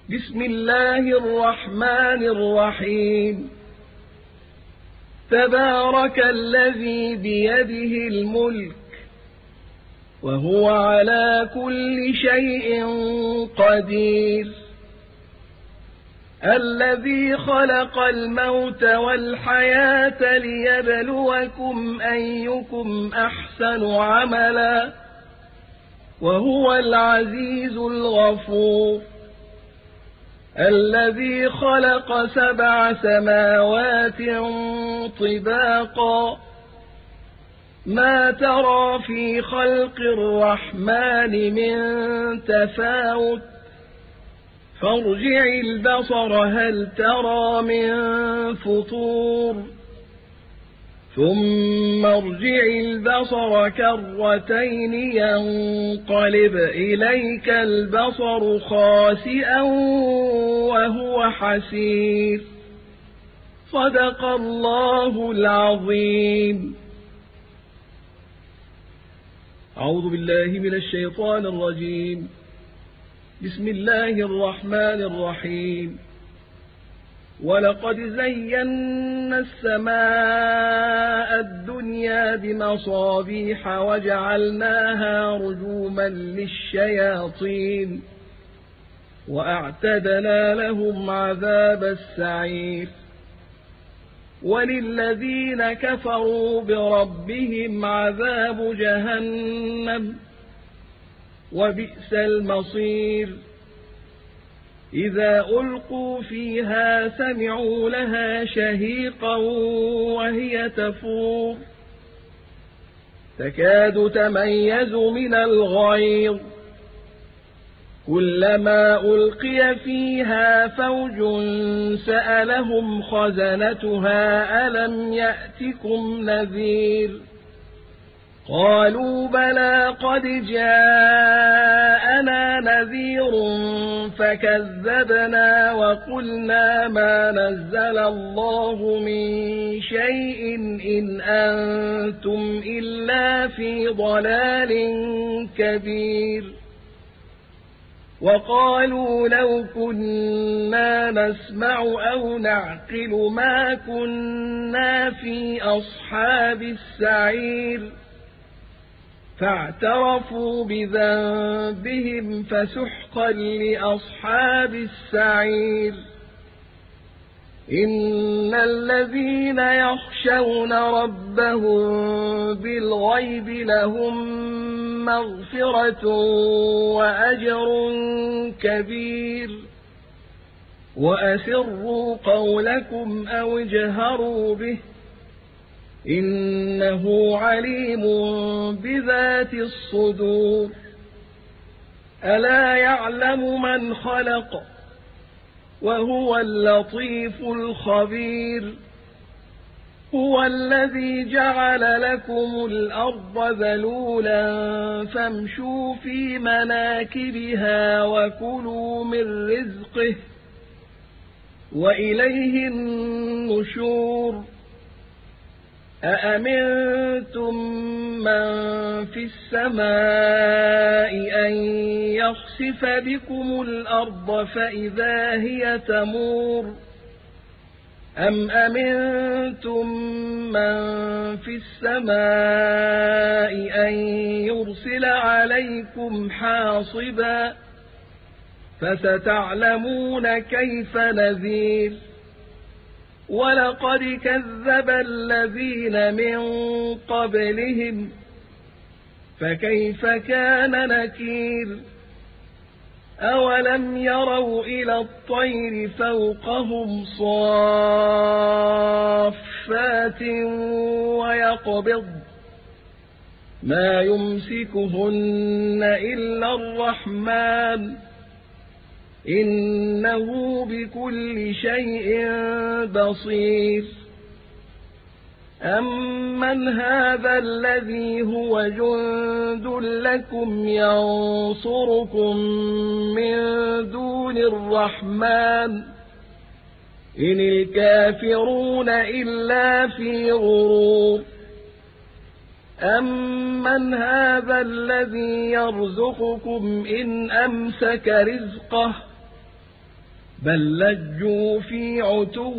بسم الله الرحمن الرحيم تبارك الذي بيده الملك وهو على كل شيء قدير الذي خلق الموت والحياة ليبلوكم أيكم أحسن عملا وهو العزيز الغفور الذي خلق 7 سماوات طباقا ما ترى في خلق الرحمن من تفاوت فارجع البصر هل ترى من فطور ثم ارجع البصر كرتين ينقلب إليك البصر خاسئا وهو حسير صدق الله العظيم. أعوذ بالله من الشيطان الرجيم. بسم الله الرحمن الرحيم. ولقد زينا السماء الدنيا بمصابيح وجعلناها رجوما للشياطين وأعتدنا لهم عذاب السعير وللذين كفروا بربهم عذاب جهنم وبئس المصير إذا ألقوا فيها سمعوا لها شهيقا وهي تفور تكاد تميز من الغيظ كلما ألقي فيها فوج سألهم خزنتها ألم يأتكم نذير قالوا بلى قد جاءنا نذير فكذبنا وقلنا ما نزل الله من شيء إن أنتم إلا في ضلال كبير وقالوا لو كنا نسمع أو نعقل ما كنا في أصحاب السعير فاعترفوا بذنبهم فسحقا لأصحاب السعير إن الذين يخشون ربهم بالغيب لهم مغفرة وأجر كبير وأسروا قولكم أو اجهروا به إنه عليم بذات الصدور ألا يعلم من خلق وهو اللطيف الخبير هو الذي جعل لكم الأرض ذلولا فامشوا في مناكبها وكلوا من رزقه وإليه النشور أأمنتم من في السماء أن يخسف بكم الأرض فإذا هي تمور أم أمنتم من في السماء أن يرسل عليكم حاصبا فستعلمون كيف نذير ولقد كذب الذين من قبلهم فكيف كان نكير أولم يروا إلى الطير فوقهم صافات ويقبض ما يمسكهن إلا الرحمن إنه بكل شيء بصير أمن هذا الذي هو جند لكم ينصركم من دون الرحمن إن الكافرون إلا في غرور أمن هذا الذي يرزقكم إن أمسك رزقه بل لجوا في عتو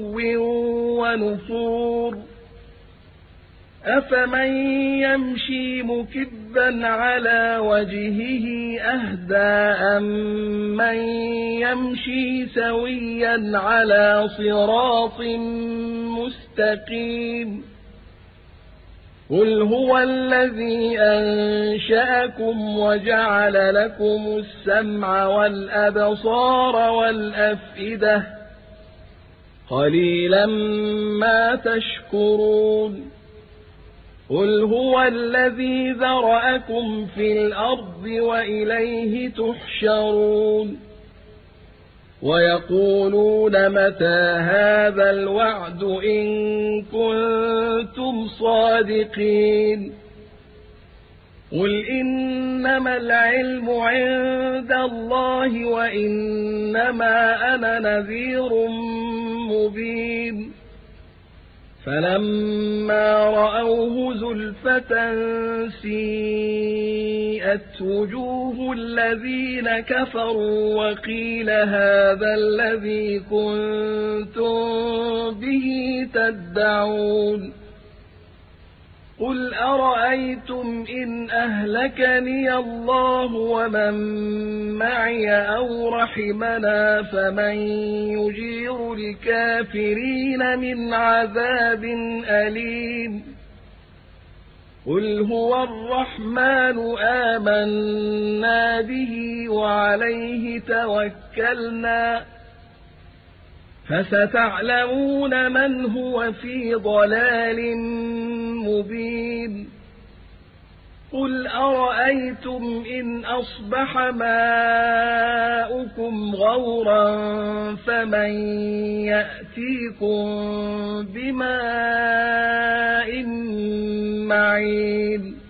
ونفور أفمن يمشي مكبا على وجهه أهدى أمن يمشي سويا على صراط مستقيم قل هو الذي أنشأكم وجعل لكم السمع والأبصار والأفئدة قليلا ما تشكرون قل هو الذي ذرأكم في الأرض وإليه تحشرون ويقولون متى هذا الوعد إن كنتم صادقين قل إنما العلم عند الله وإنما أنا نذير مبين فلما رأوه زلفة سيئت وجوه الذين كفروا وقيل هذا الذي كنتم به تدعون قل أرأيتم إن أهلكني الله ومن معي أو رحمنا فمن يجير الكافرين من عذاب أليم قل هو الرحمن آمنا به وعليه توكلنا فستعلمون من هو في ضلال مبين قل أرأيتم إن أصبح ماؤكم غورا فمن يأتيكم بماء معين